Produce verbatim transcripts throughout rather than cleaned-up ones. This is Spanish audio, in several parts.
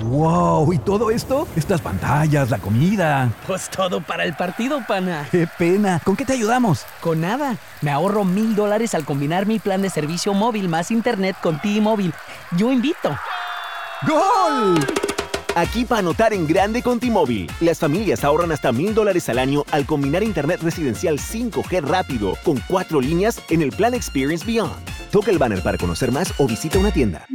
¡Wow! ¿Y todo esto? Estas pantallas, la comida. Pues todo para el partido, pana. ¡Qué pena! ¿Con qué te ayudamos? Con nada. Me ahorro mil dólares al combinar mi plan de servicio móvil más internet con T-Mobile. Yo invito. ¡Gol! Aquí para anotar en grande con T-Mobile. Las familias ahorran hasta mil dólares al año al combinar internet residencial cinco G rápido con cuatro líneas en el plan Experience Beyond. Toca el banner para conocer más o visita una tienda.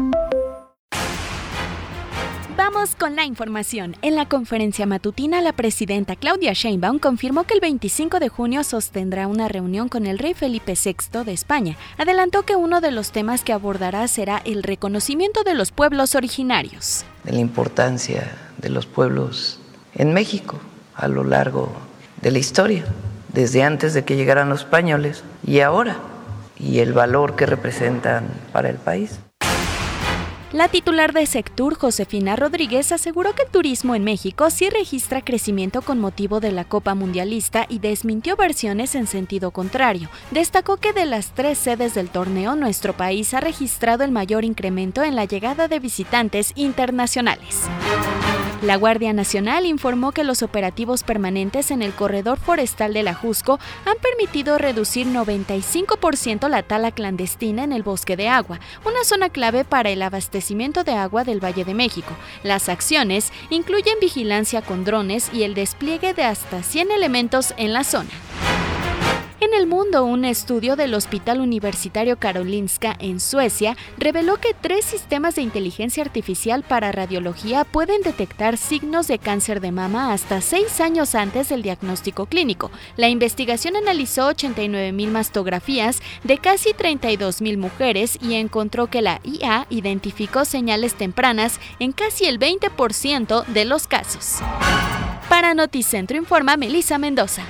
Vamos con la información. En la conferencia matutina, la presidenta Claudia Sheinbaum confirmó que el veinticinco de junio sostendrá una reunión con el rey Felipe sexto de España. Adelantó que uno de los temas que abordará será el reconocimiento de los pueblos originarios. De la importancia de los pueblos en México a lo largo de la historia, desde antes de que llegaran los españoles y ahora, y el valor que representan para el país. La titular de Sectur, Josefina Rodríguez, aseguró que el turismo en México sí registra crecimiento con motivo de la Copa Mundialista y desmintió versiones en sentido contrario. Destacó que de las tres sedes del torneo, nuestro país ha registrado el mayor incremento en la llegada de visitantes internacionales. La Guardia Nacional informó que los operativos permanentes en el corredor forestal de la Jusco han permitido reducir noventa y cinco por ciento la tala clandestina en el Bosque de Agua, una zona clave para el abastecimiento de agua del Valle de México. Las acciones incluyen vigilancia con drones y el despliegue de hasta cien elementos en la zona. En el mundo, un estudio del Hospital Universitario Karolinska en Suecia reveló que tres sistemas de inteligencia artificial para radiología pueden detectar signos de cáncer de mama hasta seis años antes del diagnóstico clínico. La investigación analizó ochenta y nueve mil mastografías de casi treinta y dos mil mujeres y encontró que la I A identificó señales tempranas en casi el veinte por ciento de los casos. Para Noticentro informa Melissa Mendoza.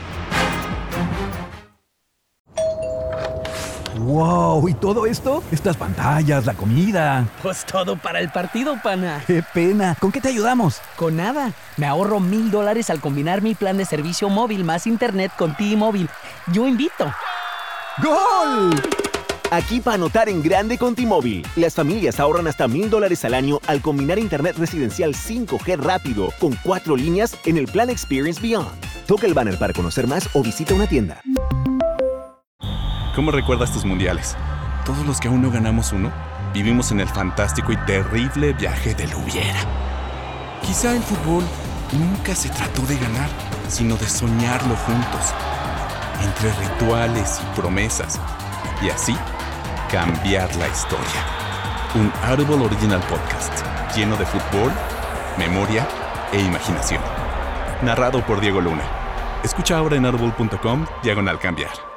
¡Wow! ¿Y todo esto? Estas pantallas, la comida. Pues todo para el partido, pana. ¡Qué pena! ¿Con qué te ayudamos? Con nada. Me ahorro mil dólares al combinar mi plan de servicio móvil más internet con T-Mobile. Yo invito. ¡Gol! Aquí para anotar en grande con T-Mobile. Las familias ahorran hasta mil dólares al año al combinar internet residencial cinco G rápido con cuatro líneas en el plan Experience Beyond. Toca el banner para conocer más o visita una tienda. ¿Cómo recuerdas tus mundiales? Todos los que aún no ganamos uno, vivimos en el fantástico y terrible viaje del hubiera. Quizá el fútbol nunca se trató de ganar, sino de soñarlo juntos, entre rituales y promesas, y así cambiar la historia. Un Audible Original Podcast lleno de fútbol, memoria e imaginación. Narrado por Diego Luna. Escucha ahora en audible punto com diagonal cambiar.